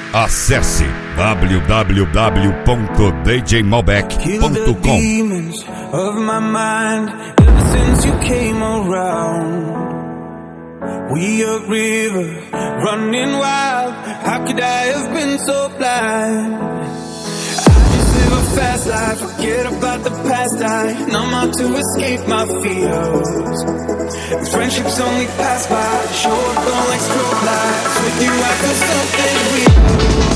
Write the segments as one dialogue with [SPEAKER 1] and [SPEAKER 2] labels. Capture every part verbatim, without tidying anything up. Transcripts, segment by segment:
[SPEAKER 1] Acesse w w w ponto d j malbec ponto com.
[SPEAKER 2] We a river running wild. How could I have been so blind? I just live a fast life, forget about the past. I numb out to escape my fears. Friendships only pass by, show up on like strobe lights. With you I feel something real.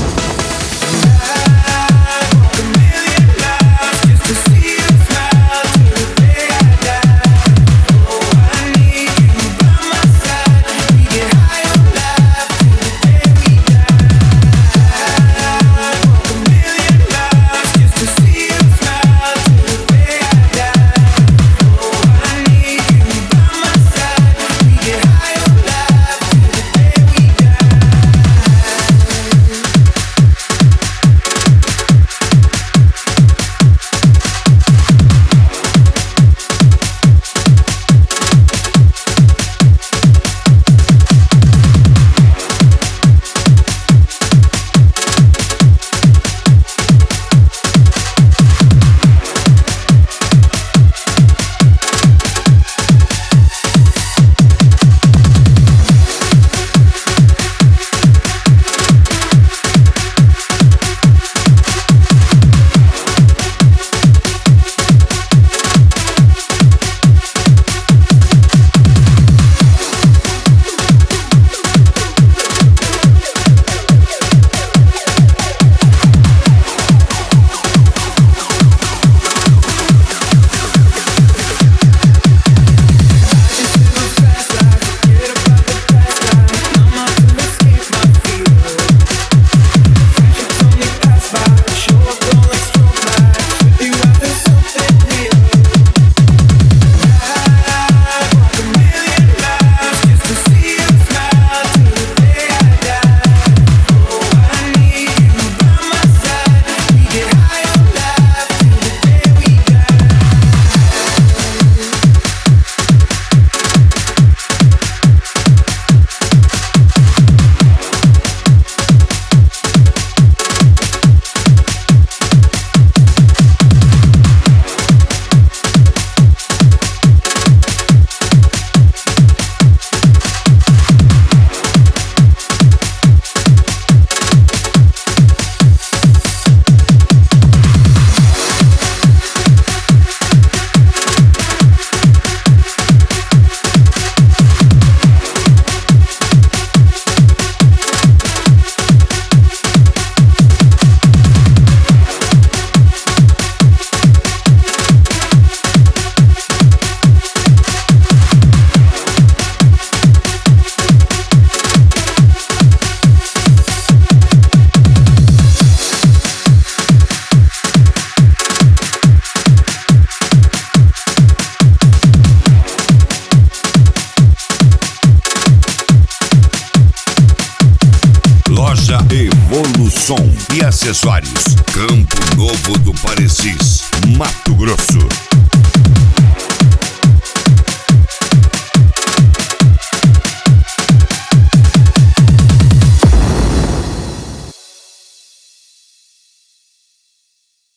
[SPEAKER 1] Evolução e acessórios. Campo Novo do Parecis, Mato Grosso.